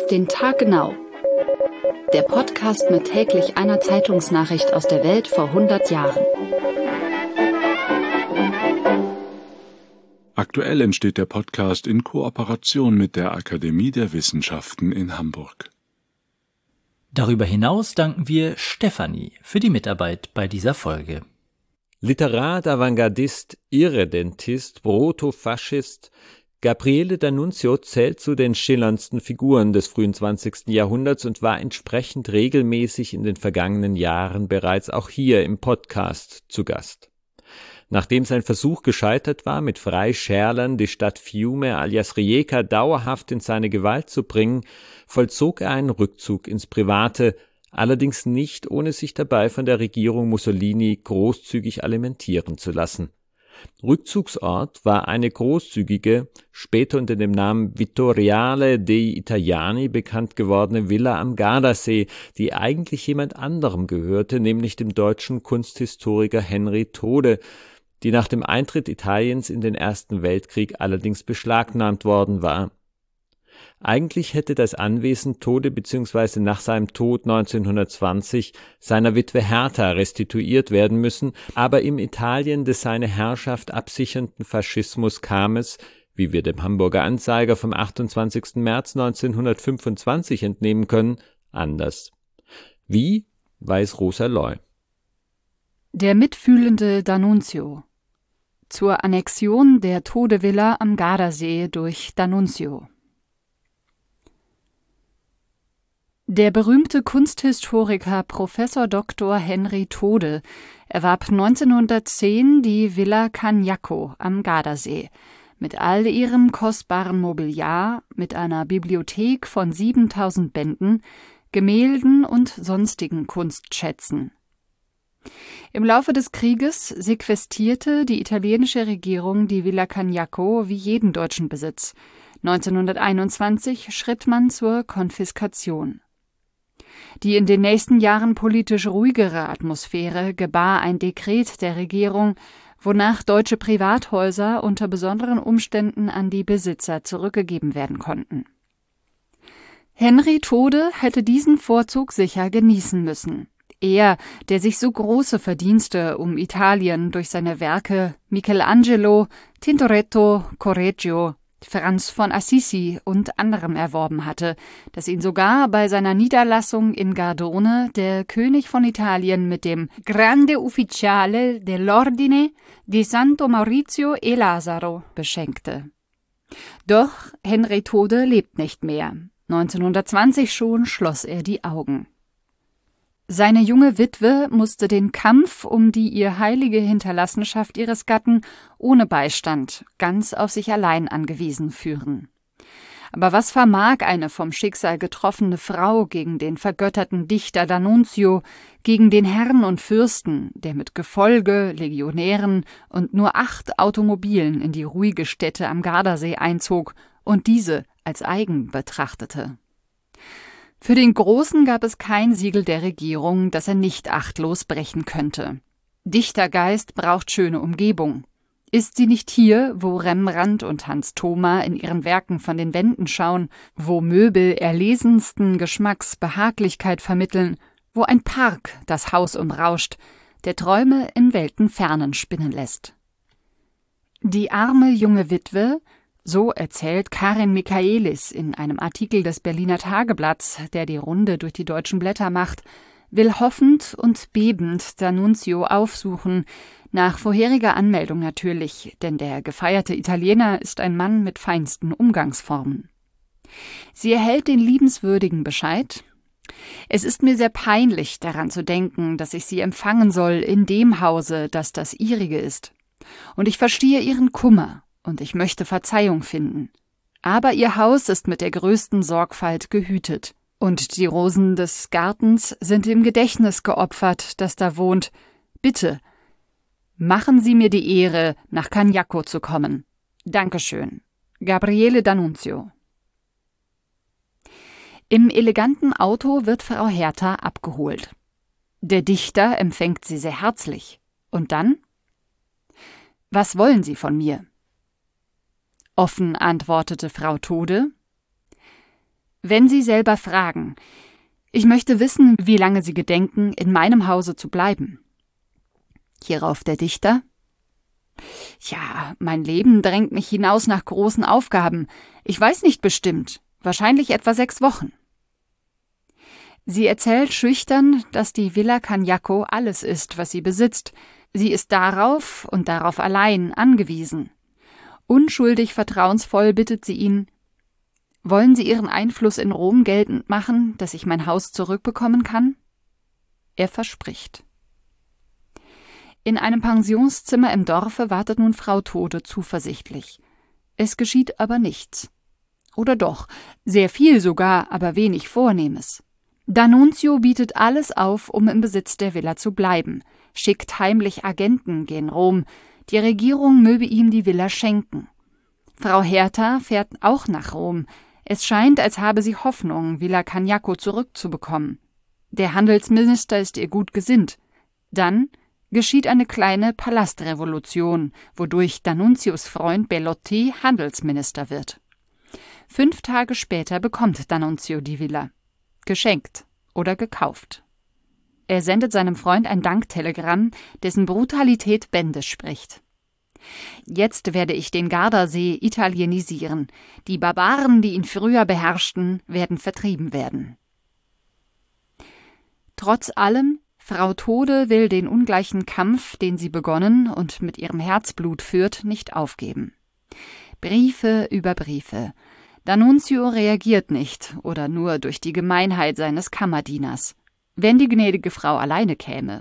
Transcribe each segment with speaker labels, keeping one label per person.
Speaker 1: Auf den Tag genau. Der Podcast mit täglich einer Zeitungsnachricht aus der Welt vor 100 Jahren.
Speaker 2: Aktuell entsteht der Podcast in Kooperation mit der Akademie der Wissenschaften in Hamburg.
Speaker 3: Darüber hinaus danken wir Stefanie für die Mitarbeit bei dieser Folge.
Speaker 4: Literat, Avantgardist, Irredentist, Protofaschist, Gabriele D'Annunzio zählt zu den schillerndsten Figuren des frühen 20. Jahrhunderts und war entsprechend regelmäßig in den vergangenen Jahren bereits auch hier im Podcast zu Gast. Nachdem sein Versuch gescheitert war, mit Freischärlern die Stadt Fiume alias Rijeka dauerhaft in seine Gewalt zu bringen, vollzog er einen Rückzug ins Private, allerdings nicht, ohne sich dabei von der Regierung Mussolini großzügig alimentieren zu lassen. Rückzugsort war eine großzügige, später unter dem Namen Vittoriale dei Italiani bekannt gewordene Villa am Gardasee, die eigentlich jemand anderem gehörte, nämlich dem deutschen Kunsthistoriker Henry Tode, die nach dem Eintritt Italiens in den Ersten Weltkrieg allerdings beschlagnahmt worden war. Eigentlich hätte das Anwesen Tode bzw. nach seinem Tod 1920 seiner Witwe Hertha restituiert werden müssen, aber im Italien des seine Herrschaft absichernden Faschismus kam es, wie wir dem Hamburger Anzeiger vom 28. März 1925 entnehmen können, anders. Wie, weiß Rosa Loy.
Speaker 1: Der mitfühlende D'Annunzio. Zur Annexion der Tode-Villa am Gardasee durch D'Annunzio. Der berühmte Kunsthistoriker Professor Dr. Henry Tode erwarb 1910 die Villa Cagnacco am Gardasee mit all ihrem kostbaren Mobiliar, mit einer Bibliothek von 7000 Bänden, Gemälden und sonstigen Kunstschätzen. Im Laufe des Krieges sequestierte die italienische Regierung die Villa Cagnacco wie jeden deutschen Besitz. 1921 schritt man zur Konfiskation. Die in den nächsten Jahren politisch ruhigere Atmosphäre gebar ein Dekret der Regierung, wonach deutsche Privathäuser unter besonderen Umständen an die Besitzer zurückgegeben werden konnten. Henry Tode hätte diesen Vorzug sicher genießen müssen. Er, der sich so große Verdienste um Italien durch seine Werke Michelangelo, Tintoretto, Correggio, Franz von Assisi und anderem erworben hatte, dass ihn sogar bei seiner Niederlassung in Gardone der König von Italien mit dem Grande Ufficiale dell'Ordine di Santo Maurizio e Lazzaro beschenkte. Doch Henry Tode lebt nicht mehr. 1920 schon schloss er die Augen. Seine junge Witwe musste den Kampf um die ihr heilige Hinterlassenschaft ihres Gatten ohne Beistand, ganz auf sich allein angewiesen führen. Aber was vermag eine vom Schicksal getroffene Frau gegen den vergötterten Dichter D'Annunzio, gegen den Herrn und Fürsten, der mit Gefolge, Legionären und nur 8 Automobilen in die ruhige Stätte am Gardasee einzog und diese als eigen betrachtete? Für den Großen gab es kein Siegel der Regierung, das er nicht achtlos brechen könnte. Dichtergeist braucht schöne Umgebung. Ist sie nicht hier, wo Rembrandt und Hans Thoma in ihren Werken von den Wänden schauen, wo Möbel erlesensten Geschmacks Behaglichkeit vermitteln, wo ein Park das Haus umrauscht, der Träume in Welten fernen spinnen lässt? Die arme junge Witwe, so erzählt Karin Michaelis in einem Artikel des Berliner Tageblatts, der die Runde durch die deutschen Blätter macht, will hoffend und bebend D'Annunzio aufsuchen, nach vorheriger Anmeldung natürlich, denn der gefeierte Italiener ist ein Mann mit feinsten Umgangsformen. Sie erhält den liebenswürdigen Bescheid: Es ist mir sehr peinlich, daran zu denken, dass ich Sie empfangen soll in dem Hause, das das Ihrige ist. Und ich verstehe Ihren Kummer. Und ich möchte Verzeihung finden. Aber Ihr Haus ist mit der größten Sorgfalt gehütet. Und die Rosen des Gartens sind dem Gedächtnis geopfert, das da wohnt. Bitte, machen Sie mir die Ehre, nach Cagnacco zu kommen. Dankeschön. Gabriele D'Annunzio. Im eleganten Auto wird Frau Hertha abgeholt. Der Dichter empfängt sie sehr herzlich. Und dann? Was wollen Sie von mir? Offen antwortete Frau Tode: wenn Sie selber fragen. Ich möchte wissen, wie lange Sie gedenken, in meinem Hause zu bleiben. Hierauf der Dichter: Ja, mein Leben drängt mich hinaus nach großen Aufgaben. Ich weiß nicht bestimmt, wahrscheinlich etwa 6 Wochen. Sie erzählt schüchtern, dass die Villa Cagnacco alles ist, was sie besitzt. Sie ist darauf und darauf allein angewiesen. Unschuldig vertrauensvoll bittet sie ihn: Wollen Sie Ihren Einfluss in Rom geltend machen, dass ich mein Haus zurückbekommen kann? Er verspricht. In einem Pensionszimmer im Dorfe wartet nun Frau Tode zuversichtlich. Es geschieht aber nichts. Oder doch, sehr viel sogar, aber wenig Vornehmes. D'Annunzio bietet alles auf, um im Besitz der Villa zu bleiben, schickt heimlich Agenten gen Rom, die Regierung möge ihm die Villa schenken. Frau Hertha fährt auch nach Rom. Es scheint, als habe sie Hoffnung, Villa Cagnacco zurückzubekommen. Der Handelsminister ist ihr gut gesinnt. Dann geschieht eine kleine Palastrevolution, wodurch D'Annunzios Freund Bellotti Handelsminister wird. 5 Tage später bekommt D'Annunzio die Villa. Geschenkt oder gekauft. Er sendet seinem Freund ein Danktelegramm, dessen Brutalität Bände spricht. Jetzt werde ich den Gardasee italienisieren. Die Barbaren, die ihn früher beherrschten, werden vertrieben werden. Trotz allem, Frau Tode will den ungleichen Kampf, den sie begonnen und mit ihrem Herzblut führt, nicht aufgeben. Briefe über Briefe. D'Annunzio reagiert nicht oder nur durch die Gemeinheit seines Kammerdieners. Wenn die gnädige Frau alleine käme.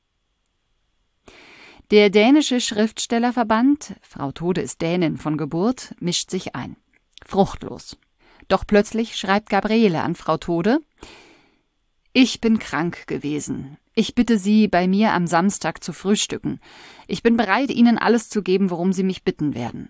Speaker 1: Der dänische Schriftstellerverband, Frau Tode ist Dänin von Geburt, mischt sich ein. Fruchtlos. Doch plötzlich schreibt Gabriele an Frau Tode: Ich bin krank gewesen. Ich bitte Sie, bei mir am Samstag zu frühstücken. Ich bin bereit, Ihnen alles zu geben, worum Sie mich bitten werden.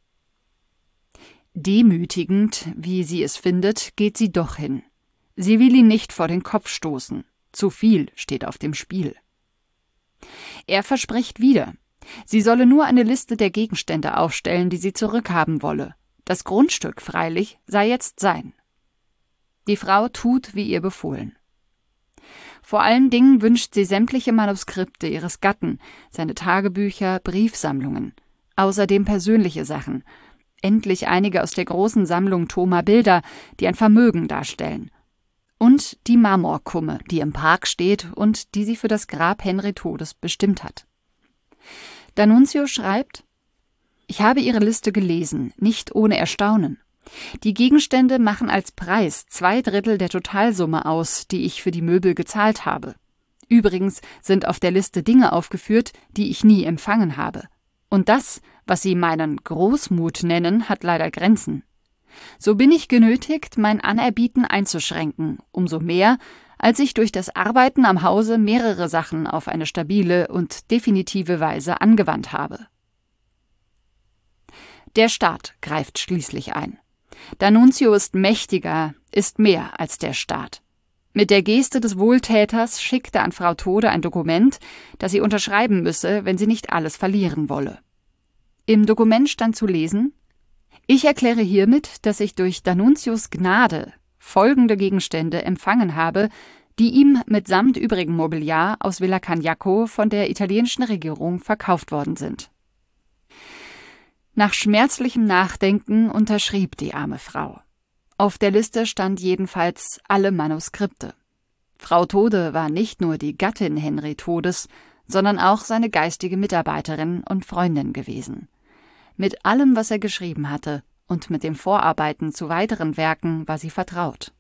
Speaker 1: Demütigend, wie sie es findet, geht sie doch hin. Sie will ihn nicht vor den Kopf stoßen. Zu viel steht auf dem Spiel. Er verspricht wieder. Sie solle nur eine Liste der Gegenstände aufstellen, die sie zurückhaben wolle. Das Grundstück, freilich, sei jetzt sein. Die Frau tut, wie ihr befohlen. Vor allen Dingen wünscht sie sämtliche Manuskripte ihres Gatten, seine Tagebücher, Briefsammlungen, außerdem persönliche Sachen, endlich einige aus der großen Sammlung Thoma Bilder, die ein Vermögen darstellen, und die Marmorkumme, die im Park steht und die sie für das Grab Henry Todes bestimmt hat. D'Annunzio schreibt: Ich habe Ihre Liste gelesen, nicht ohne Erstaunen. Die Gegenstände machen als Preis 2/3 der Totalsumme aus, die ich für die Möbel gezahlt habe. Übrigens sind auf der Liste Dinge aufgeführt, die ich nie empfangen habe. Und das, was Sie meinen Großmut nennen, hat leider Grenzen. So bin ich genötigt, mein Anerbieten einzuschränken, umso mehr, als ich durch das Arbeiten am Hause mehrere Sachen auf eine stabile und definitive Weise angewandt habe. Der Staat greift schließlich ein. D'Annunzio ist mächtiger, ist mehr als der Staat. Mit der Geste des Wohltäters schickt er an Frau Tode ein Dokument, das sie unterschreiben müsse, wenn sie nicht alles verlieren wolle. Im Dokument stand zu lesen: Ich erkläre hiermit, dass ich durch D'Annunzios Gnade folgende Gegenstände empfangen habe, die ihm mitsamt übrigem Mobiliar aus Villa Cagnacco von der italienischen Regierung verkauft worden sind. Nach schmerzlichem Nachdenken unterschrieb die arme Frau. Auf der Liste stand jedenfalls alle Manuskripte. Frau Tode war nicht nur die Gattin Henry Todes, sondern auch seine geistige Mitarbeiterin und Freundin gewesen. Mit allem, was er geschrieben hatte, und mit dem Vorarbeiten zu weiteren Werken war sie vertraut.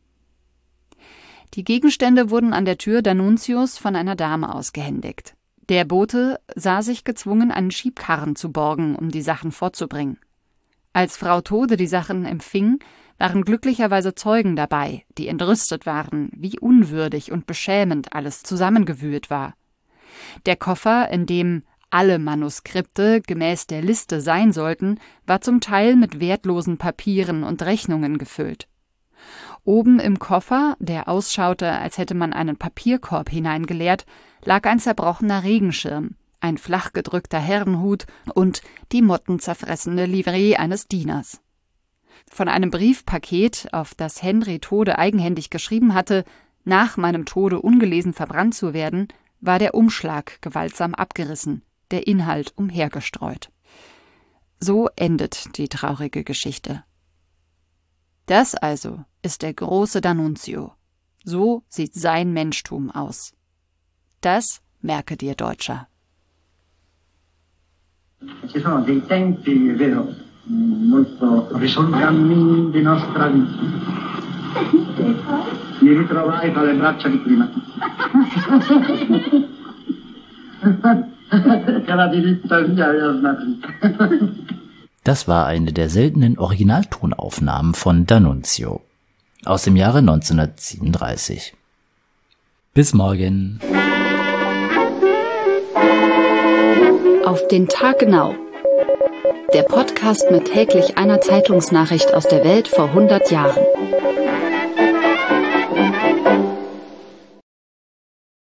Speaker 1: Die Gegenstände wurden an der Tür D'Annunzios von einer Dame ausgehändigt. Der Bote sah sich gezwungen, einen Schiebkarren zu borgen, um die Sachen fortzubringen. Als Frau Tode die Sachen empfing, waren glücklicherweise Zeugen dabei, die entrüstet waren, wie unwürdig und beschämend alles zusammengewühlt war. Der Koffer, in dem alle Manuskripte gemäß der Liste sein sollten, war zum Teil mit wertlosen Papieren und Rechnungen gefüllt. Oben im Koffer, der ausschaute, als hätte man einen Papierkorb hineingeleert, lag ein zerbrochener Regenschirm, ein flach gedrückter Herrenhut und die mottenzerfressene Livree eines Dieners. Von einem Briefpaket, auf das Henry Tode eigenhändig geschrieben hatte, nach meinem Tode ungelesen verbrannt zu werden, war der Umschlag gewaltsam abgerissen, der Inhalt umhergestreut. So endet die traurige Geschichte. Das also ist der große D'Annunzio. So sieht sein Menschtum aus. Das merke dir, Deutscher.
Speaker 5: Ci sono dei tempi, è vero, molto risolgamini di nostra vita. Mi ritrovai tra le braccia di prima. Che la diritta via aveva smarrito.
Speaker 3: Das war eine der seltenen Originaltonaufnahmen von D'Annunzio aus dem Jahre 1937. Bis morgen.
Speaker 1: Auf den Tag genau. Der Podcast mit täglich einer Zeitungsnachricht aus der Welt vor 100 Jahren.